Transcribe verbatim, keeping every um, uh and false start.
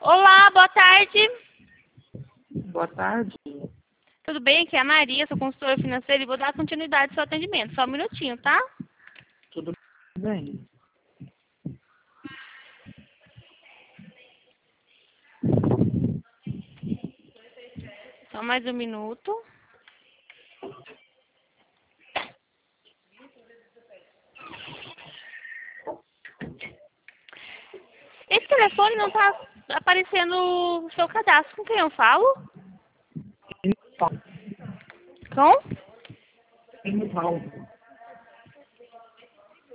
Olá, boa tarde. Boa tarde. Tudo bem? Aqui é a Maria, sou consultora financeira e vou dar continuidade ao seu atendimento. Só um minutinho, tá? Tudo bem? Só mais um minuto. Esse telefone não tá aparecendo no seu cadastro. Com quem eu falo? Então, Com? então,